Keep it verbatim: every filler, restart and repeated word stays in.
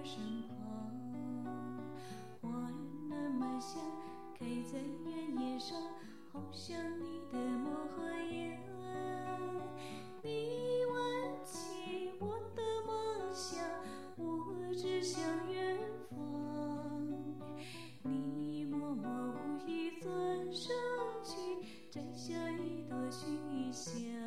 我身旁。花那么香，开在原野上，好像你的模样。你挽起我的梦想，我指向远方。你默默无语转身去，摘下一朵馨香。